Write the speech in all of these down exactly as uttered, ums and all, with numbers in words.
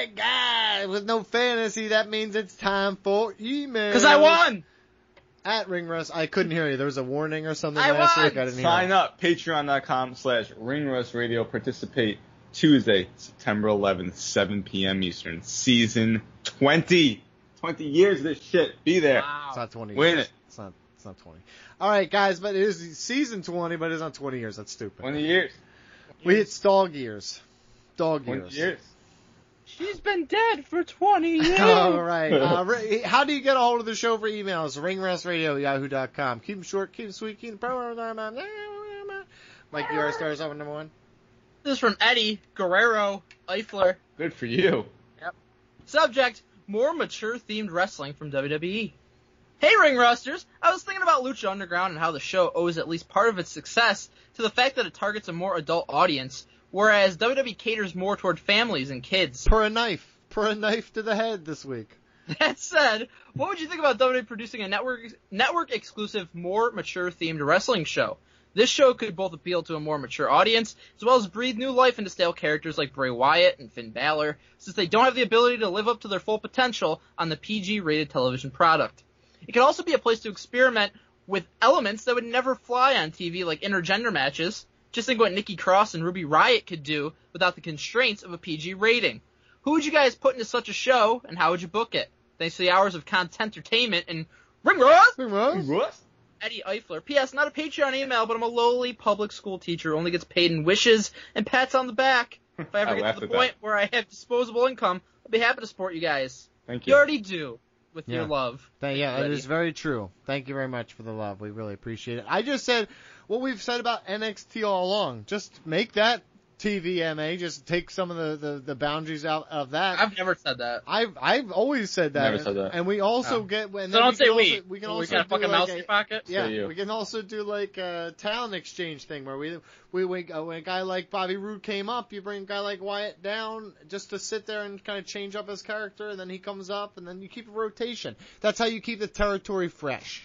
right, guys. With no fantasy, that means it's time for email. Because I won! At Ring Rust, I couldn't hear you. There was a warning or something I last won! week. I didn't hear. Sign up, patreon.com slash Ring Rust Radio. Participate Tuesday, September eleventh, seven p.m. Eastern. Season twenty. twenty years of this shit. Be there. Wow. It's not twenty Win years. it. It's not, it's not twenty. All right, guys, but it is season twenty, but it's not twenty years. That's stupid. twenty years. We hit dog years. Dog twenty years. years. She's been dead for twenty years. All right. Uh, Ri- how do you get a hold of the show for emails? ringrustradio at yahoo dot com. Keep them short, keep them sweet, keep them... Mike, you are stars over number one. This is from Eddie Guerrero Eifler. Good for you. Subject, more mature-themed wrestling from W W E. Hey, Ring Rusters! I was thinking about Lucha Underground and how the show owes at least part of its success to the fact that it targets a more adult audience, whereas W W E caters more toward families and kids. Per a knife. Per a knife to the head this week. That said, what would you think about W W E producing a network network exclusive, more mature-themed wrestling show? This show could both appeal to a more mature audience, as well as breathe new life into stale characters like Bray Wyatt and Finn Balor, since they don't have the ability to live up to their full potential on the P G-rated television product. It could also be a place to experiment with elements that would never fly on T V, like intergender matches. Just think what Nikki Cross and Ruby Riott could do without the constraints of a P G rating. Who would you guys put into such a show, and how would you book it? Thanks for the hours of content entertainment, and Ring Rust! Ring Rust? What? Eddie Eifler. P S. Not a Patreon email, but I'm a lowly public school teacher who only gets paid in wishes and pats on the back. If I ever I get laughed to the at point that. where I have disposable income, I'll be happy to support you guys. Thank You you. already do, with Yeah. your love. Thank, yeah, Eddie. it is very true. Thank you very much for the love. We really appreciate it. I just said what we've said about N X T all along. Just make that T V M A. Just take some of the, the, the boundaries out of that. I've never said that. I've I've always said that. Never said that. And we also Oh. get when So don't say we. we. Also, we can we also got a do fucking like mouse a- in your pocket? Yeah, Say you. we can also do like a talent exchange thing where we we, we uh, when a guy like Bobby Roode came up, you bring a guy like Wyatt down just to sit there and kind of change up his character, and then he comes up, and then you keep a rotation. That's how you keep the territory fresh.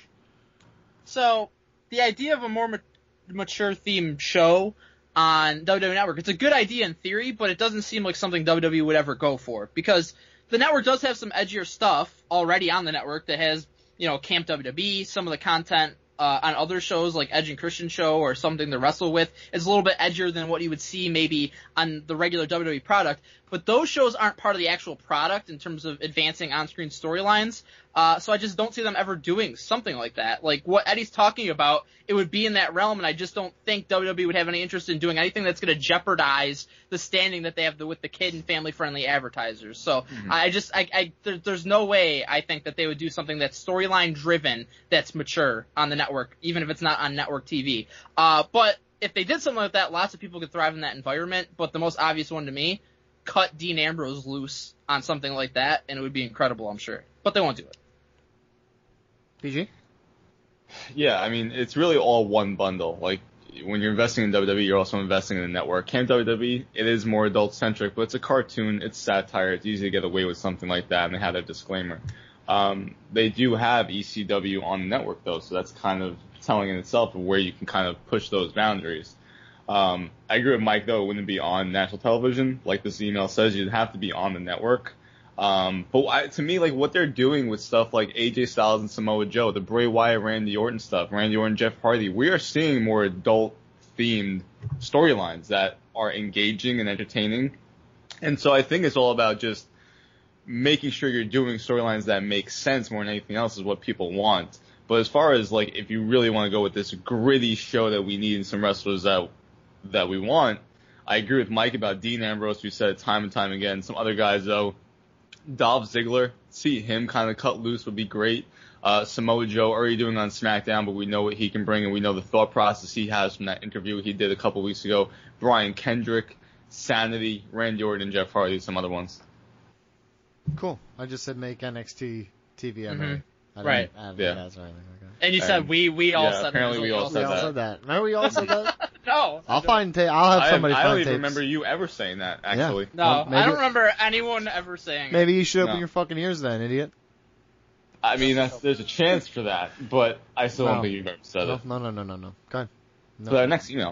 So, the idea of a more ma- mature themed show on W W E Network, it's a good idea in theory, but it doesn't seem like something W W E would ever go for, because the network does have some edgier stuff already on the network that has, you know, Camp W W E, some of the content uh, on other shows like Edge and Christian Show or Something to Wrestle With is a little bit edgier than what you would see maybe on the regular W W E product, but those shows aren't part of the actual product in terms of advancing on-screen storylines, uh, so I just don't see them ever doing something like that. Like what Eddie's talking about, it would be in that realm, and I just don't think W W E would have any interest in doing anything that's going to jeopardize the standing that they have with the kid and family-friendly advertisers. So Mm-hmm. I just, I, I there, there's no way I think that they would do something that's storyline-driven, that's mature on the network, even if it's not on network T V. Uh, but if they did something like that, lots of people could thrive in that environment. But the most obvious one to me, cut Dean Ambrose loose on something like that, and it would be incredible, I'm sure. But they won't do it. P G? Yeah, I mean, it's really all one bundle. Like, when you're investing in W W E, you're also investing in the network. Camp W W E, it is more adult-centric, but it's a cartoon, it's satire, it's easy to get away with something like that, and they have that disclaimer. Um, they do have E C W on the network, though, so that's kind of telling in itself of where you can kind of push those boundaries. Um, I agree with Mike, though, it wouldn't be on national television. Like this email says, you'd have to be on the network. Um, but I, to me, like, what they're doing with stuff like A J Styles and Samoa Joe, the Bray Wyatt, Randy Orton stuff, Randy Orton, Jeff Hardy, we are seeing more adult-themed storylines that are engaging and entertaining. And so I think it's all about just making sure you're doing storylines that make sense more than anything else is what people want. But as far as, like, if you really want to go with this gritty show that we need and some wrestlers that that we want, I agree with Mike about Dean Ambrose. We said it time and time again. Some other guys, though, Dolph Ziggler, see him kind of cut loose would be great. Uh, Samoa Joe already doing on SmackDown, but we know what he can bring, and we know the thought process he has from that interview he did a couple weeks ago. Brian Kendrick, Sanity, Randy Orton, and Jeff Hardy, some other ones. Cool. I just said make N X T T V M A. Mhm. I didn't Right. add Yeah. that's right. Okay. And you And- said we, we all yeah, said apparently it. we all We said all that. said that. Remember we all said that? No. I'll find ta- I'll have I, somebody I find don't even tapes. remember you ever saying that, actually. No, Well, maybe- I don't remember anyone ever saying Maybe you should open No. your fucking ears then, idiot. I mean, that's, there's a chance for that, but I still No. don't think you've ever said No, it. no, no, no, no, no. Go ahead. No. So, uh, next email.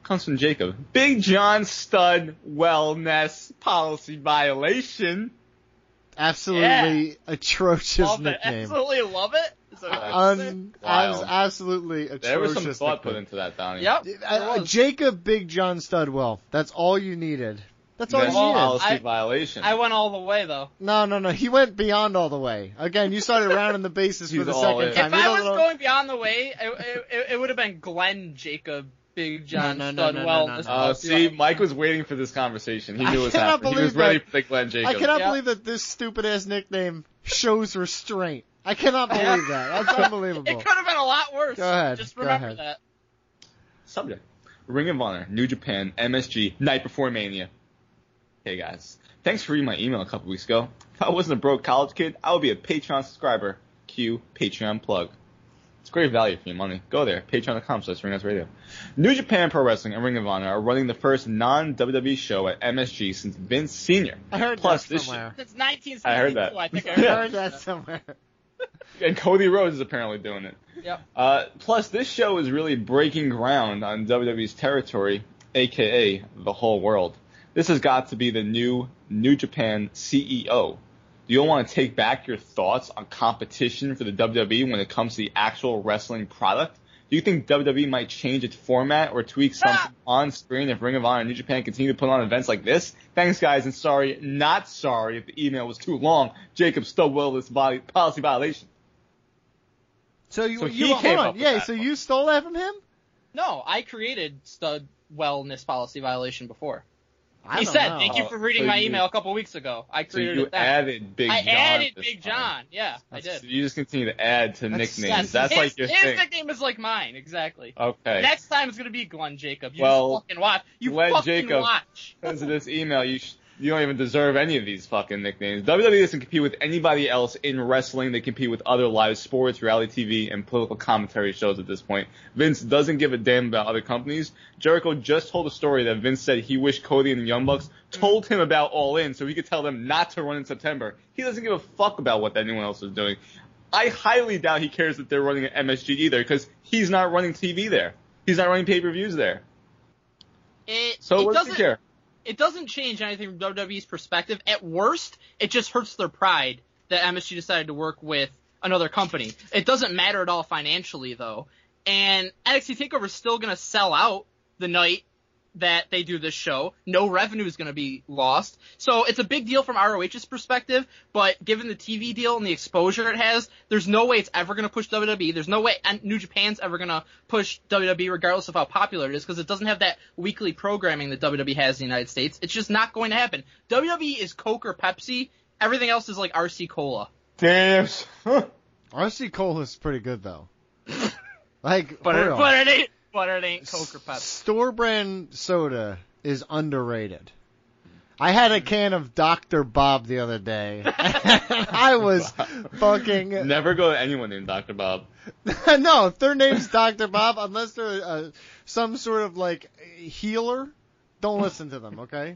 comes from Jacob. Big John Stud Wellness Policy Violation. Absolutely Yeah. atrocious Love nickname. it. Absolutely love it. Is that what Un- you're saying? abs- Wild. absolutely atrocious. There was some thought put nickname. into that, Donnie. Yep. Uh, there was. Jacob Big John Studwell. That's all you needed. That's all That's you needed. policy I- violation. I went all the way though. No, no, no. He went beyond all the way. Again, you started rounding the bases for He's the all second in. time. If You I don't was know- going beyond the way, it, it, it, it would have been Glenn Jacob Big John No, no, Stud no, no, Wellness. no, no. Uh, see, Mike was waiting for this conversation. He I knew it was cannot happening. He believe was ready that- for the Glenn Jacob. I cannot Yeah. believe that this stupid ass nickname shows restraint. I cannot believe that. That's unbelievable. It could have been a lot worse. Go ahead, Just go remember ahead. that. Subject. Ring of Honor, New Japan, M S G, Night Before Mania. Hey guys. Thanks for reading my email a couple weeks ago. If I wasn't a broke college kid, I would be a Patreon subscriber. Cue Patreon plug. It's great value for your money. Go there, patreon dot com slash Ring House Radio. New Japan Pro Wrestling and Ring of Honor are running the first non-W W E show at M S G since Vince Senior I heard Plus, that this somewhere. Since nineteen seventy-two, I heard that. I think I I heard, heard that somewhere. And Cody Rhodes is apparently doing it. Yep. Uh, plus, this show is really breaking ground on W W E's territory, aka the whole world. This has got to be the new New Japan C E O. Do you want to take back your thoughts on competition for the W W E when it comes to the actual wrestling product? Do you think W W E might change its format or tweak something on screen if Ring of Honor and New Japan continue to put on events like this? Thanks, guys, and sorry, not sorry if the email was too long. Jacob Studwell, this body, policy violation. So you, So you he hold came on. up with Yeah, that so one. you stole that from him? No, I created Stud Wellness Policy Violation before. I He don't said, know. "Thank you for reading So my you- email a couple weeks ago." I So created you it then. added Big I John. added this Big time. John. Yeah, I That's- did. You just continue to add to That's- nicknames. Yes, That's his, like your his thing. nickname is like mine, exactly. Okay. Next time it's gonna be Glenn Jacob. You Well, just fucking watch. You Glenn fucking Jacob. watch. Because of this email, you sh- you don't even deserve any of these fucking nicknames. W W E doesn't compete with anybody else in wrestling. They compete with other live sports, reality T V, and political commentary shows at this point. Vince doesn't give a damn about other companies. Jericho just told a story that Vince said he wished Cody and the Young Bucks told him about All In so he could tell them not to run in September. He doesn't give a fuck about what anyone else is doing. I highly doubt he cares that they're running at M S G either because he's not running T V there. He's not running pay-per-views there. It, So it what does he doesn't. care? It doesn't change anything from W W E's perspective. At worst, it just hurts their pride that M S G decided to work with another company. It doesn't matter at all financially, though. And N X T TakeOver is still going to sell out the night that they do this show. No revenue is going to be lost. So it's a big deal from R O H's perspective, but given the T V deal and the exposure it has, there's no way it's ever going to push W W E. There's no way and New Japan's ever going to push W W E regardless of how popular it is because it doesn't have that weekly programming that W W E has in the United States. It's just not going to happen. W W E is Coke or Pepsi. Everything else is like R C Cola. Damn. R C Cola is pretty good, though. Like, But for it, real. but it ain't but it ain't Coke or Pepsi. Store brand soda is underrated. I had a can of Doctor Bob the other day. I was fucking Never go to anyone named Doctor Bob. no. If their name's Doctor Bob, unless they're uh, some sort of like healer, don't listen to them. Okay.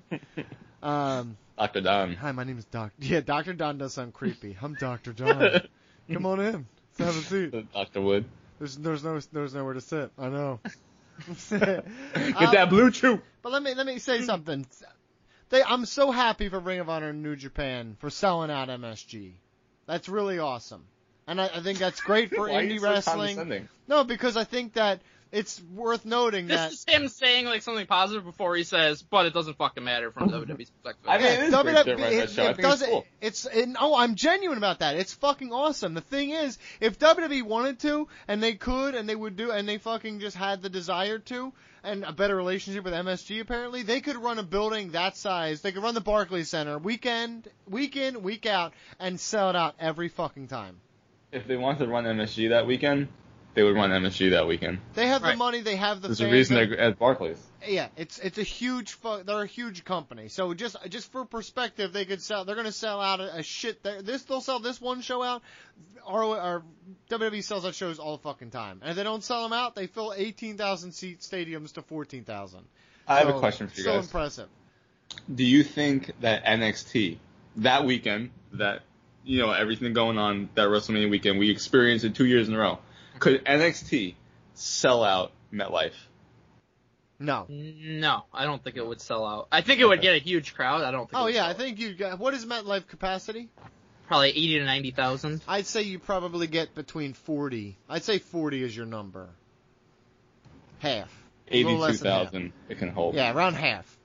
Um, Doctor Don. hi, my name is Doc. Yeah, Doctor Don does sound creepy. I'm Doctor Don. Come on in. Let's have a seat. Doctor Wood. There's there's no there's nowhere to sit. I know. Get Um, that blue chew. But let me let me say something. They, I'm so happy for Ring of Honor and New Japan for selling out M S G. That's really awesome, and I, I think that's great for Why are you indie so wrestling. condescending? No, because I think that it's worth noting This that is him saying like something positive before he says, but it doesn't fucking matter from W W E's perspective. I mean, it is W great W E to run that show. I it think it's doesn't. cool. It's it, no, I'm genuine about that. It's fucking awesome. The thing is, if W W E wanted to, and they could, and they would do, and they fucking just had the desire to, and a better relationship with M S G, apparently, they could run a building that size. They could run the Barclays Center weekend, week in, week out, and sell it out every fucking time. If they wanted to run M S G that weekend, they would run M S G that weekend. They have the Right. money. They have the. There's a fans, reason they- they're at Barclays. Yeah, it's it's a huge fu- they're a huge company. So just just for perspective, they could sell. They're going to sell out a, a shit. They're- This they'll sell this one show out. Or, or W W E sells out shows all the fucking time, and if they don't sell them out, they fill eighteen thousand seat stadiums to fourteen thousand. I have So, a question for you so guys. impressive. Do you think that N X T that weekend, that you know everything going on that WrestleMania weekend, we experienced it two years in a row, could N X T sell out MetLife? No. No, I don't think it would sell out. I think it would get a huge crowd. I don't think. Oh it would yeah, sell I out. think you got. What is MetLife capacity? Probably eighty to ninety thousand. I'd say you probably get between forty. I'd say forty is your number. Half. A little Eighty-two less than half. thousand. It can hold. Yeah, around half.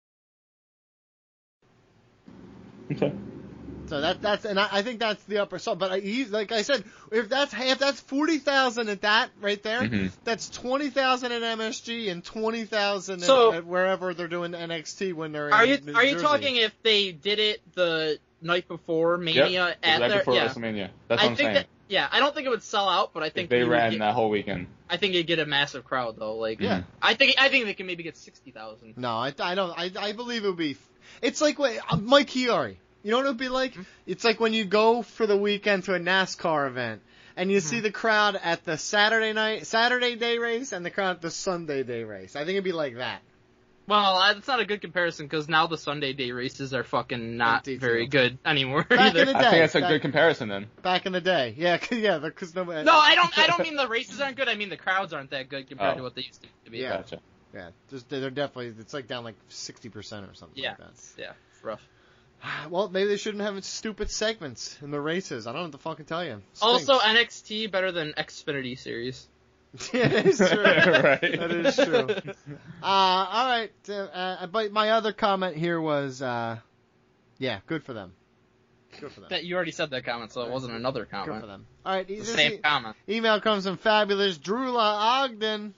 Okay. So that that's and I, I think that's the upper so. But I, he, like I said, if that's half, that's forty thousand at that right there. Mhm. That's twenty thousand at M S G and twenty thousand So- at, at wherever they're doing N X T when they're Are in you New are you Jersey. talking if they did it the night before Mania Yep. at right their before yeah? WrestleMania. That's what I I'm think saying. that yeah, I don't think it would sell out, but I think If they you would ran get- that whole weekend. I think it'd get a massive crowd though. Like Yeah. I think I think they can maybe get sixty thousand. No, I, I don't. I, I believe it would be. It's like what uh, Mike Chiari. You know what it would be like? Mm-hmm. It's like when you go for the weekend to a NASCAR event and you Mm-hmm. see the crowd at the Saturday night, Saturday day race and the crowd at the Sunday day race. I think it'd be like that. Well, I- it's not a good comparison because now the Sunday day races are fucking not Empty very field. good anymore Back either. in the I day, think that's a back- good comparison then. Back in the day, yeah, 'cause- yeah, because no, No, I don't. I don't mean the races aren't good. I mean the crowds aren't that good compared Oh. to what they used to be. Yeah. Gotcha. Yeah, just, they're definitely. It's like down like sixty percent or something Yeah. like that. Yeah. It's rough. Well, maybe they shouldn't have stupid segments in the races. I don't know what to fucking tell you. Stinks. Also, N X T better than Xfinity series. Yeah, it is true. Right. That is true. Uh, all right, uh, uh, but my other comment here was, uh, yeah, good for them. Good for them. That you already said that comment, so it wasn't another Good for comment. them. All right, The this same e- comment. email comes from fabulous Drula Ogden.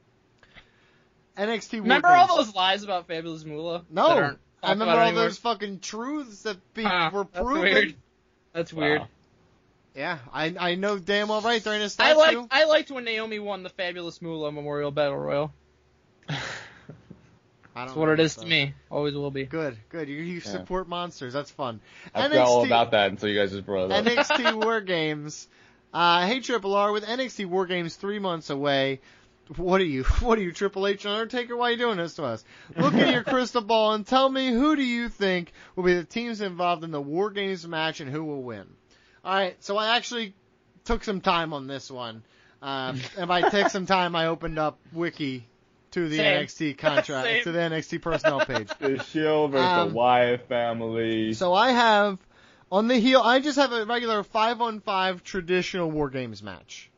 N X T. War Remember Games. all those lies about Fabulous Moolah? No, that aren't I talked remember about all anymore? those fucking truths that be, Huh, were that's proven. weird. That's weird. Wow. Yeah, I I know damn well right during a I statue. liked I liked when Naomi won the Fabulous Moolah Memorial Battle Royal. I don't That's know what it about is to that. me. Always will be. Good, good. You, you support monsters. That's fun. I forgot all about that until you guys just brought it up. N X T War Games. Uh, hey Triple R, with N X T War Games three months away, what are you? What are you, Triple H and Undertaker? Why are you doing this to us? Look at your crystal ball and tell me who do you think will be the teams involved in the War Games match and who will win. All right, so I actually took some time on this one, um, and by take some time, I opened up Wiki to the Same. N X T contract Same. to the N X T personnel page. The Shield versus Um, the Wyatt family. So I have on the heel. I just have a regular five on five traditional War Games match.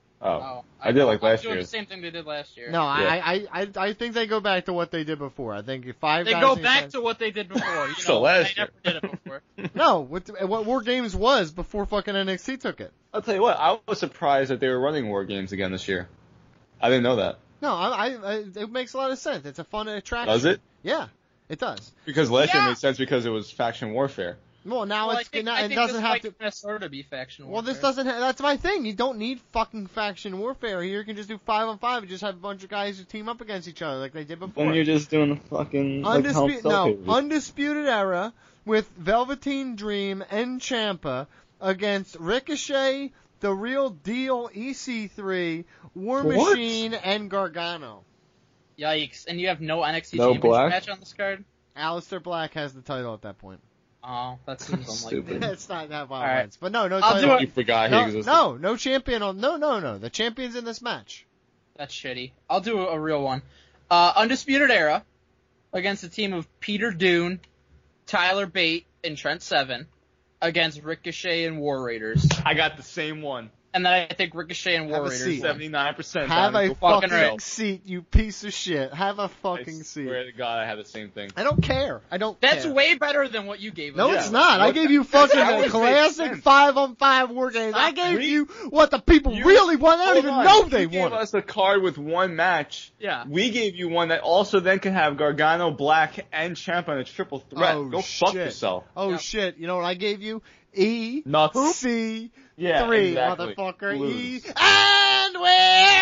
oh, I did like I'm last doing year. the same thing they did last year. No, Yeah. I, I, I, I think they go back to what they did before. I think five They guys. go in back each- to what they did before. You So know, last they never year. did it before. No, what, what War Games was before fucking N X T took it. I'll tell you what, I was surprised that they were running War Games again this year. I didn't know that. No, I, I, I it makes a lot of sense. It's a fun attraction. Does it? Yeah, it does. Because last year Yeah. made sense because it was faction warfare. Well, now well, it's I think, now, I it think doesn't this have might to. kinda sort of be faction Well, this warfare. doesn't. Ha- that's my thing. You don't need fucking faction warfare here. You can just do five on five and just have a bunch of guys who team up against each other like they did before. When you're just doing a fucking like, Undisputed, Hell no, Cell page. Undisputed Era with Velveteen Dream and Ciampa against Ricochet, The Real Deal, E C three, War What? Machine, and Gargano. Yikes! And you have no N X T No championship Black? match on this card. Aleister Black has the title at that point. Oh, that seems unlikely. Stupid. It's not that right. violence, but no, no I'll title. do You forgot he No, existed. no, no champion on. No, no, no. The champion's in this match. That's shitty. I'll do a, a real one. Uh, Undisputed Era against a team of Peter Dune, Tyler Bate, and Trent Seven against Ricochet and War Raiders. I got the same one. And then I think Ricochet and War Have a Raiders. seat. won. seventy-nine percent. Have a fucking fucking right. seat, you piece of shit. Have a I fucking seat. swear to God, I had the same thing. I don't care. I don't That's care. way better than what you gave us. No, Yeah. it's not. I What- gave you fucking That a would make classic sense. five on five war games. I gave We- you what the people You- really want. I don't Hold even on. know they you gave want. us a card with one match. Yeah. We gave you one that also then can have Gargano, Black, and Ciampa in a triple threat. Oh, Go fuck shit. yourself. Oh Yep. shit! You know what I gave you? E Nuts. C Yeah, three, exactly. motherfucker. Lose. E and we're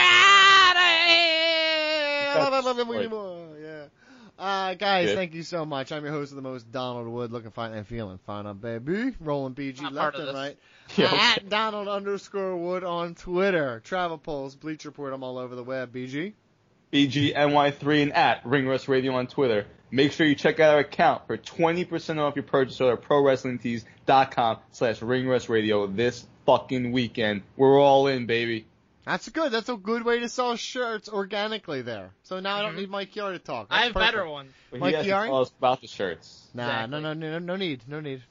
out That's of here. right. Yeah. Uh, guys, Good. thank you so much. I'm your host of the most, Donald Wood, looking fine and feeling fine, uh, baby. Rolling B G Not left part of and this. right. Yeah, okay. At Donald underscore Wood on Twitter. Travel polls, Bleacher Report, I'm all over the web. B G. B G N Y three and at Ring Rust Radio on Twitter. Make sure you check out our account for twenty percent off your purchase at pro wrestling tees dot com slash Ring Rust Radio this fucking weekend. We're all in, baby. That's good. That's a good way to sell shirts organically there. So now I don't Mhm. need Mike Chiari to talk. I That's have perfect. better ones. But Mike he has to Chiari? tell us about the shirts. Nah, Exactly. no, no, no, no need, no need.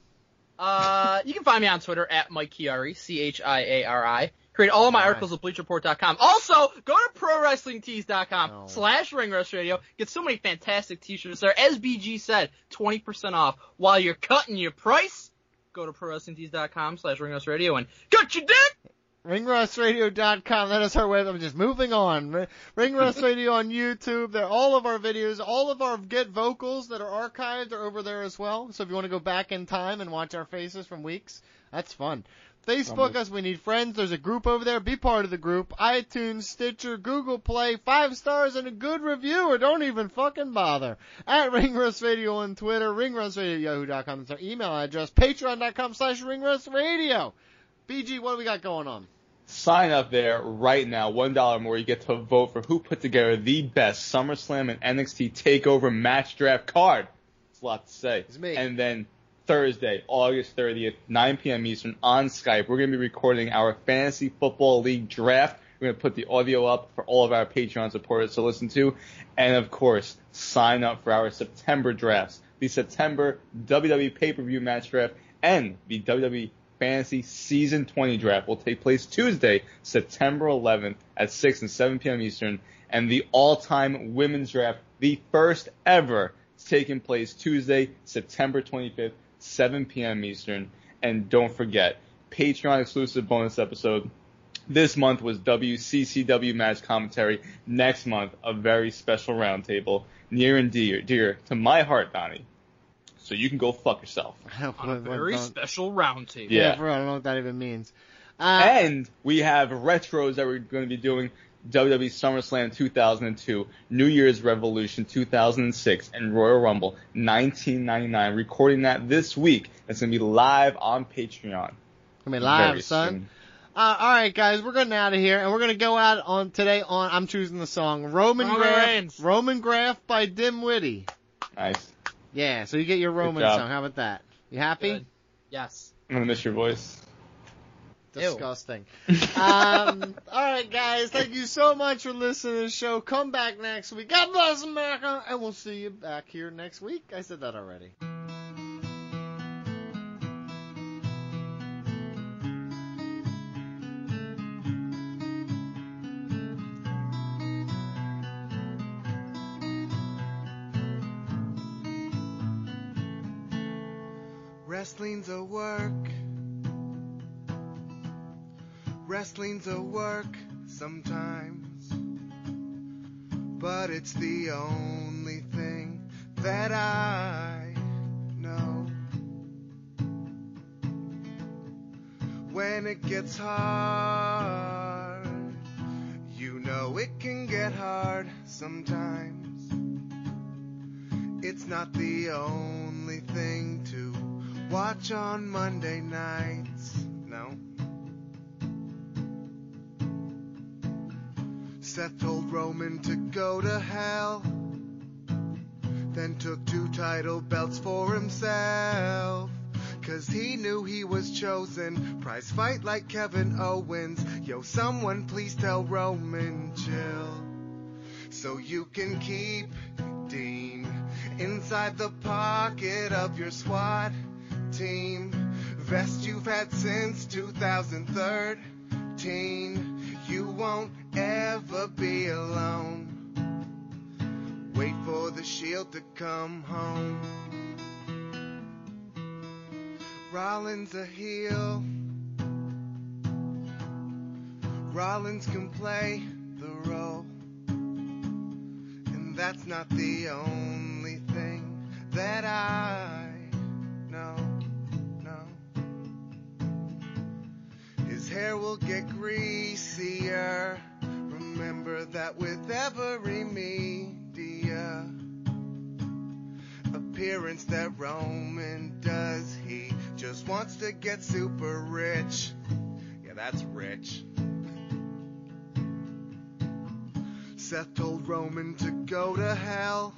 Uh, you can find me on Twitter at Mike Chiari, C H I A R I. Create all of my All right. articles at Bleacher Report dot com. Also, go to Pro Wrestling Tees dot com No. slash Ring Rust Radio. Get so many fantastic t-shirts there. As B G said, twenty percent off. While you're cutting your price, go to Pro Wrestling Tees dot com slash Ring Rust Radio and cut your dick! ring rust radio dot com. That is our web. I'm just moving on. R- Ring Rust Radio on YouTube. There, all of our videos, all of our Get Vocals that are archived are over there as well. So if you want to go back in time and watch our faces from weeks, that's fun. Facebook us. We Need Friends. There's a group over there. Be part of the group. iTunes, Stitcher, Google Play. Five stars and a good review, or don't even fucking bother. At Ring Rust Radio on Twitter. ring rust radio at yahoo dot com. That's our email address. patreon dot com slash ring rust radio. B G, what do we got going on? Sign up there right now. one dollar more. You get to vote for who put together the best SummerSlam and N X T TakeOver match draft card. It's a lot to say. It's me. And then Thursday, August thirtieth, nine p.m. Eastern on Skype, we're going to be recording our Fantasy Football League draft. We're going to put the audio up for all of our Patreon supporters to listen to. And, of course, sign up for our September drafts. The September W W E pay-per-view match draft and the W W E Fantasy Season twenty draft will take place Tuesday, September eleventh at six and seven p.m. Eastern. And the all-time women's draft, the first ever, is taking place Tuesday, September twenty-fifth, seven p.m. Eastern. And don't forget, Patreon exclusive bonus episode. This month was W C C W match commentary. Next month, a very special roundtable, near and dear, dear to my heart, Donnie. So you can go fuck yourself. On a very special roundtable. Yeah. Yeah, for real, I don't know what that even means. Uh, And we have retros that we're going to be doing. W W E SummerSlam two thousand two, New Year's Revolution two thousand six, and Royal Rumble nineteen ninety-nine. Recording that this week. It's going to be live on Patreon. I mean, live, Very son. soon. Uh, all right, guys, we're getting out of here, and we're gonna go out on today on. I'm choosing the song Roman Roman Graph. Reigns. Roman Graph by Dimwitty. Nice. Yeah, so you get your Roman job. song. How about that? You happy? Good. Yes. I'm going to miss your voice. Disgusting. um, all right, guys, thank you so much for listening to the show. Come back next week. God bless America, and we'll see you back here next week. I said that already. Wrestling's a work. Wrestling's a work sometimes. But it's the only thing that I know. When it gets hard, you know it can get hard sometimes. It's not the only thing to watch on Monday nights, no. Seth told Roman to go to hell, then took two title belts for himself, 'cause he knew he was chosen. Prize fight like Kevin Owens. Yo, someone please tell Roman chill, so you can keep Dean inside the pocket of your SWAT team, vest you've had since two thousand thirteen. You won't ever be alone. Wait for the Shield to come home. Rollins a heel. Rollins can play the role, and that's not the only thing that I know. His hair will get greasier. Remember that with every media appearance that Roman does, he just wants to get super rich. Yeah, that's rich. Seth told Roman to go to hell,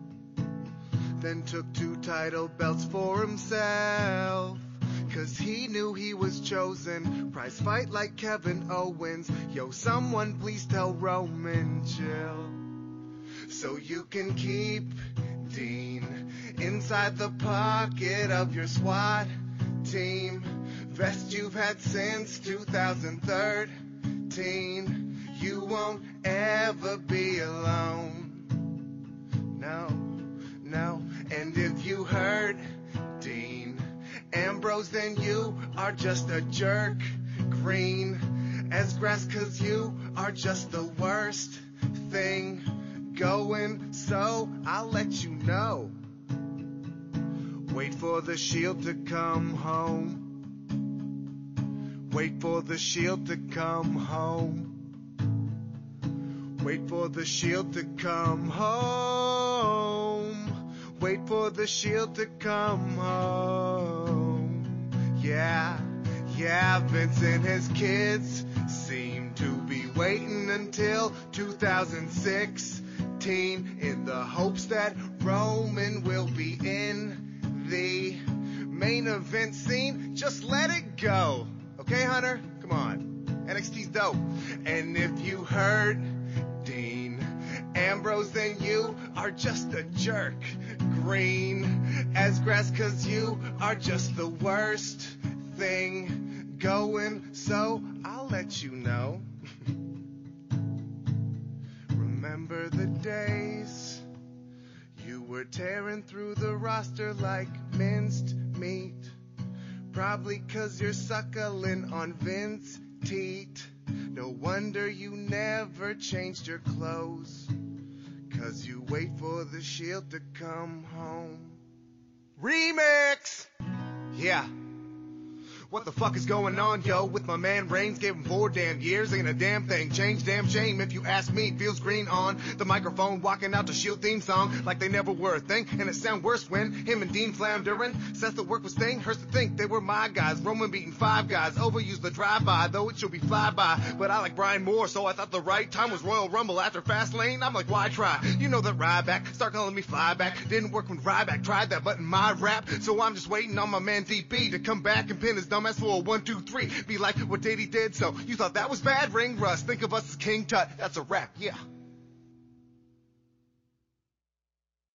then took two title belts for himself, 'cause he knew he was chosen. Prize fight like Kevin Owens. Yo, someone please tell Roman chill. So you can keep Dean inside the pocket of your SWAT team. Vest you've had since two thousand thirteen. You won't ever be alone. No, no. And if you heard Dean Ambrose, then you are just a jerk. Green as grass, cause you are just the worst thing going. So I'll let you know. Wait for the Shield to come home. Wait for the Shield to come home. Wait for the Shield to come home. Wait for the Shield to come home. Yeah, yeah, Vince and his kids seem to be waiting until two thousand sixteen in the hopes that Roman will be in the main event scene. Just let it go. Okay, Hunter? Come on. N X T's dope. And if you heard Dean Ambrose, then you are just a jerk. Green as grass, cause you are just the worst thing going. So I'll let you know. Remember the days you were tearing through the roster like minced meat. Probably cause you're suckling on Vince teat. No wonder you never changed your clothes. Cause you wait for the Shield to come home. Remix! Yeah. What the fuck is going on, yo? With my man Reigns, gave him four damn years, ain't a damn thing changed, damn shame if you ask me. Feels green on the microphone, walking out the Shield theme song like they never were a thing, and it sound worse when him and Dean floundering. Says the work was thing, hurts to think they were my guys. Roman beating five guys, overused the drive-by, though it should be fly-by. But I like Brian more, so I thought the right time was Royal Rumble after Fastlane. I'm like, why try? You know that Ryback, start calling me Flyback. Didn't work when Ryback tried that, but in my rap, so I'm just waiting on my man D B to come back and pin his dumb ass for a one, two, three. Be like what Diddy did, so you thought that was bad? Ring rust, think of us as King Tut. That's a rap, yeah.